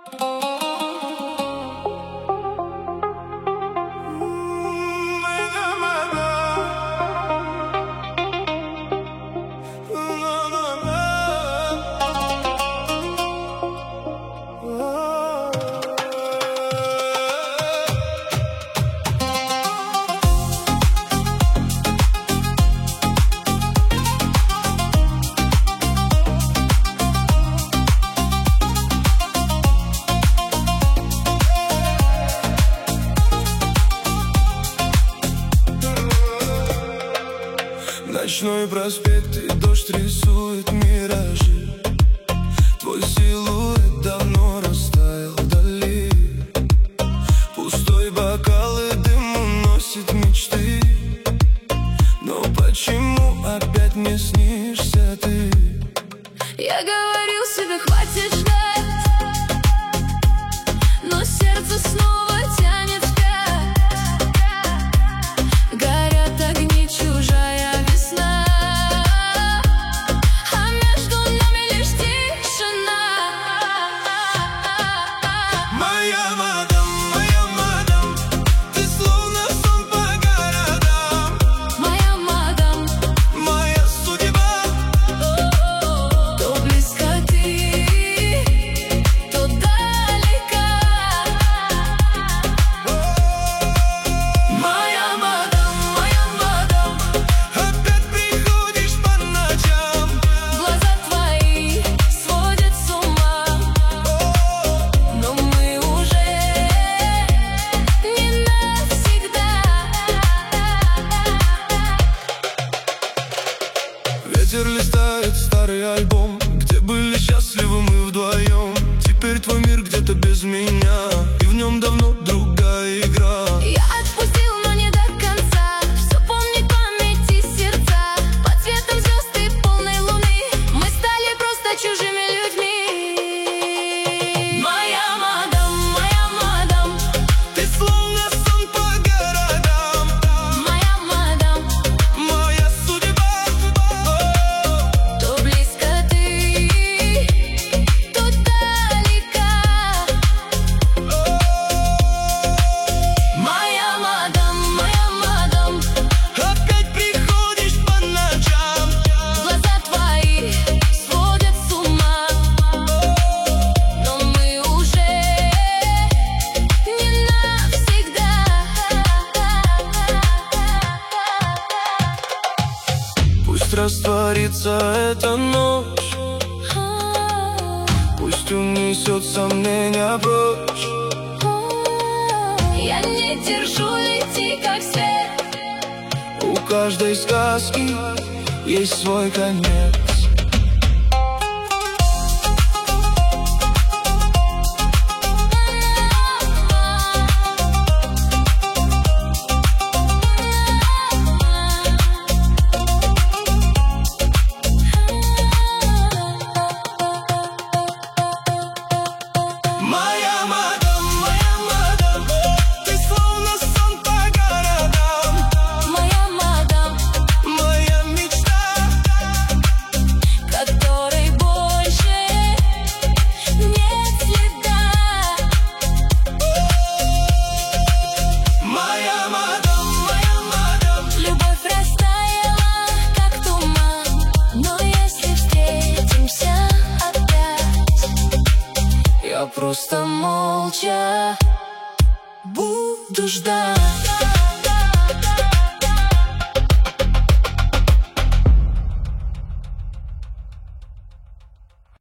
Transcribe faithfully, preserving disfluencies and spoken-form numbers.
Ночной проспект и дождь рисует миражи. Твой силуэт давно растаял вдали. Пустой бокал и дым уносит мечты. Но почему опять мне снишься ты? Я говорил себе, хватит ждать, но сердце снова тянет вспять. Горят огни, чужая весна, а между нами лишь тишина. Моя мадам, моя мадам, ты словно сон по городам. Моя мадам, моя судьба. то близко ты, то далека. Моя мадам, моя мадам, Опять приходишь по ночам. глаза твои сводят с ума, но мы уже не навсегда. Ветер листает старый альбом, где были счастливы мы вдвоем. Теперь твой мир где-то без меня, и в нем давно другая игра. Я отпустил, но не до конца. Все помнит памяти сердца. Под светом звезд и полной луны мы стали просто чужими людьми. Моя мадам, моя мадам, Ты словно сон по городам. моя мадам, Моя судьба. то близко ты, то далека. Моя мадам, моя мадам, Опять приходишь по ночам. глаза твои сводят с ума, но мы уже не навсегда. Пусть растворится эта ночь, пусть унесет сомнения прочь. Я не держу, лети как свет. У каждой сказки есть свой конец. Моя мадам, моя мадам, ты словно сон по городам. Моя мадам, Моя мечта. которой больше нет следа. Моя мадам, моя мадам, Любовь растаяла, как туман, но если встретимся опять, я просто молча буду ждать.